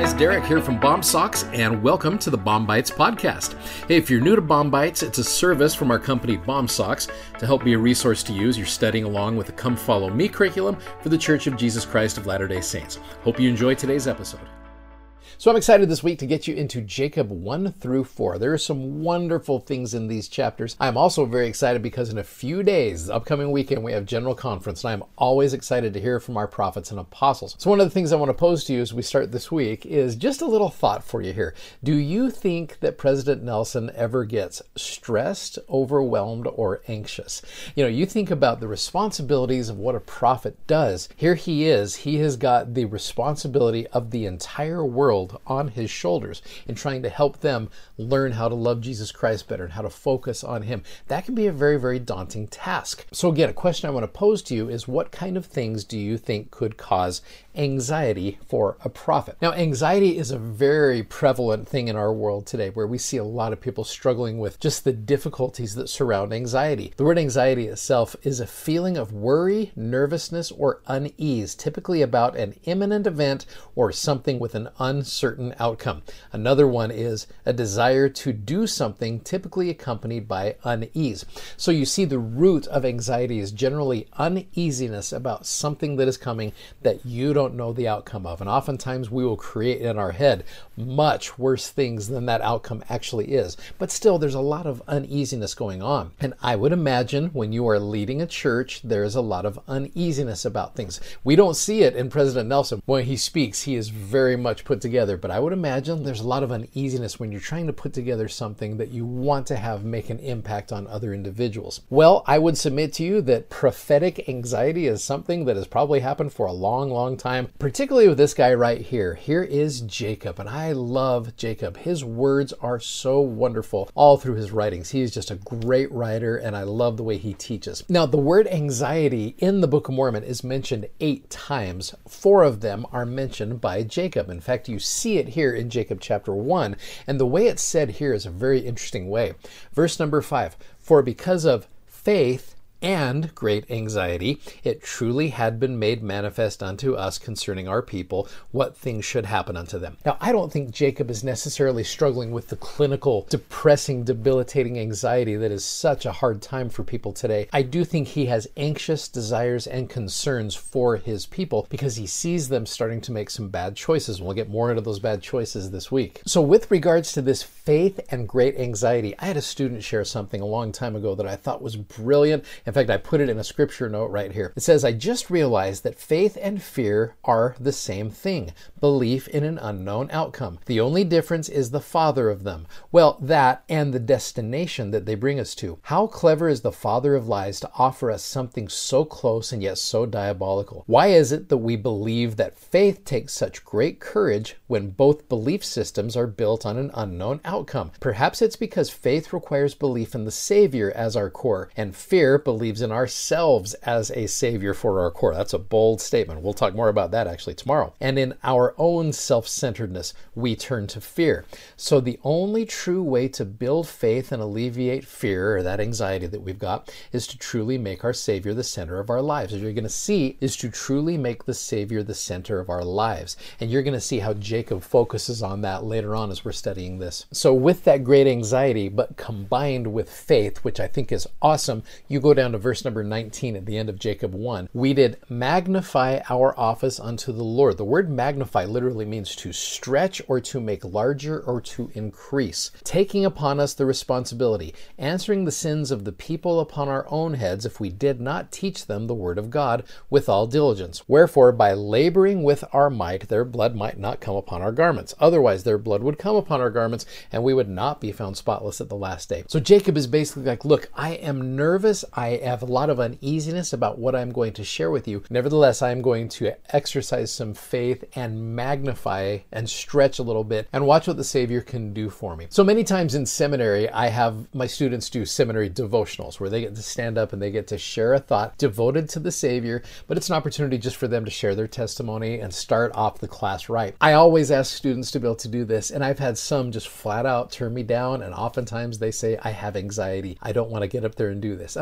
guys, Derek here from Bomb Socks, and welcome to the Bomb Bites podcast. Hey, if you're new to Bomb Bites, it's a service from our company Bomb Socks to help be a resource to use. You're studying along with the Come Follow Me curriculum for the Church of Jesus Christ of Latter-day Saints. Hope you enjoy today's episode. So I'm excited this week to get you into Jacob 1 through 4. There are some wonderful things in these chapters. I'm also very excited because in a few days, the upcoming weekend, we have General Conference, and I'm always excited to hear from our prophets and apostles. So one of the things I want to pose to you as we start this week is just a little thought for you here. Do you think that President Nelson ever gets stressed, overwhelmed, or anxious? You know, you think about the responsibilities of what a prophet does. Here he is. He has got the responsibility of the entire world on his shoulders in trying to help them learn how to love Jesus Christ better and how to focus on him. That can be a very, very daunting task. So again, a question I want to pose to you is, what kind of things do you think could cause anxiety for a prophet? Now, anxiety is a very prevalent thing in our world today, where we see a lot of people struggling with just the difficulties that surround anxiety. The word anxiety itself is a feeling of worry, nervousness, or unease, typically about an imminent event or something with an uncertain outcome. Another one is a desire to do something, typically accompanied by unease. So you see, the root of anxiety is generally uneasiness about something that is coming that you don't know the outcome of. And oftentimes we will create in our head much worse things than that outcome actually is. But still, there's a lot of uneasiness going on. And I would imagine when you are leading a church, there's a lot of uneasiness about things. We don't see it in President Nelson. When he speaks, he is very much put together. But I would imagine there's a lot of uneasiness when you're trying to put together something that you want to have make an impact on other individuals. Well, I would submit to you that prophetic anxiety is something that has probably happened for a long, long time, particularly with this guy right here. Here is Jacob, and I love Jacob. His words are so wonderful all through his writings. He is just a great writer, and I love the way he teaches. Now, the word anxiety in the Book of Mormon is mentioned 8 times. 4 of them are mentioned by Jacob. In fact, you see it here in Jacob chapter 1, and the way it's said here is a very interesting way. Verse number 5, "For because of faith and great anxiety, it truly had been made manifest unto us concerning our people what things should happen unto them." Now, I don't think Jacob is necessarily struggling with the clinical, depressing, debilitating anxiety that is such a hard time for people today. I do think he has anxious desires and concerns for his people because he sees them starting to make some bad choices. We'll get more into those bad choices this week. So with regards to this faith and great anxiety, I had a student share something a long time ago that I thought was brilliant. In fact, I put it in a scripture note right here. It says, "I just realized that faith and fear are the same thing, belief in an unknown outcome. The only difference is the father of them. Well, that and the destination that they bring us to. How clever is the father of lies to offer us something so close and yet so diabolical? Why is it that we believe that faith takes such great courage when both belief systems are built on an unknown outcome? Perhaps it's because faith requires belief in the Savior as our core, and fear believes in ourselves as a savior for our core." That's a bold statement. We'll talk more about that actually tomorrow. "And in our own self-centeredness, we turn to fear. So the only true way to build faith and alleviate fear, or that anxiety that we've got, is to truly make our Savior the center of our lives." As you're going to see, is to truly make the Savior the center of our lives. And you're going to see how Jacob focuses on that later on as we're studying this. So with that great anxiety, but combined with faith, which I think is awesome, you go down to verse number 19 at the end of Jacob 1. "We did magnify our office unto the Lord." The word magnify literally means to stretch or to make larger or to increase, taking upon us the responsibility, answering the sins of the people upon our own heads if we did not teach them the word of God with all diligence. Wherefore, by laboring with our might, their blood might not come upon our garments. Otherwise, their blood would come upon our garments, and we would not be found spotless at the last day. So Jacob is basically like, look, I am nervous. I have a lot of uneasiness about what I'm going to share with you. Nevertheless, I'm going to exercise some faith and magnify and stretch a little bit and watch what the Savior can do for me. So many times in seminary, I have my students do seminary devotionals where they get to stand up and they get to share a thought devoted to the Savior, but it's an opportunity just for them to share their testimony and start off the class right. I always ask students to be able to do this, and I've had some just flat out turn me down, and oftentimes they say, I have anxiety. I don't want to get up there and do this. And I get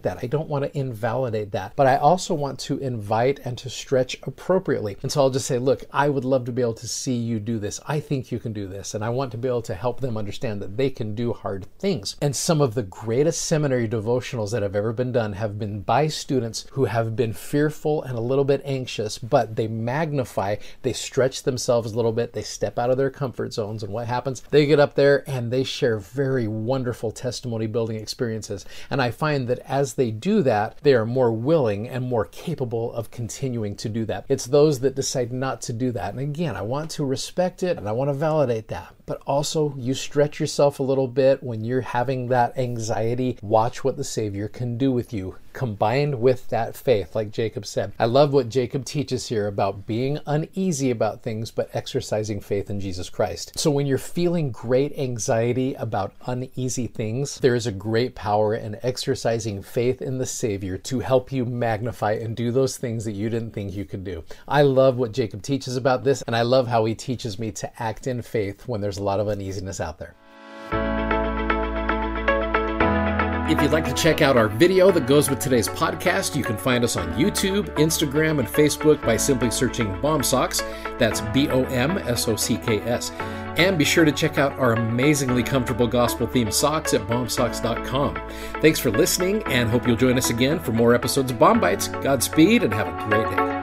reject that. I don't want to invalidate that. But I also want to invite and to stretch appropriately. And so I'll just say, look, I would love to be able to see you do this. I think you can do this. And I want to be able to help them understand that they can do hard things. And some of the greatest seminary devotionals that have ever been done have been by students who have been fearful and a little bit anxious, but they magnify, they stretch themselves a little bit, they step out of their comfort zones. And what happens? They get up there and they share very wonderful testimony building experiences. And I find that as they do that, they are more willing and more capable of continuing to do that. It's those that decide not to do that. And again, I want to respect it and I want to validate that. But also, you stretch yourself a little bit when you're having that anxiety. Watch what the Savior can do with you, combined with that faith, like Jacob said. I love what Jacob teaches here about being uneasy about things, but exercising faith in Jesus Christ. So when you're feeling great anxiety about uneasy things, there is a great power in exercising faith in the Savior to help you magnify and do those things that you didn't think you could do. I love what Jacob teaches about this, and I love how he teaches me to act in faith when there's a lot of uneasiness out there. If you'd like to check out our video that goes with today's podcast, you can find us on YouTube, Instagram, and Facebook by simply searching Bomb Socks. That's BOMSOCKS. And be sure to check out our amazingly comfortable gospel-themed socks at bombsocks.com. Thanks for listening, and hope you'll join us again for more episodes of Bomb Bites. Godspeed, and have a great day.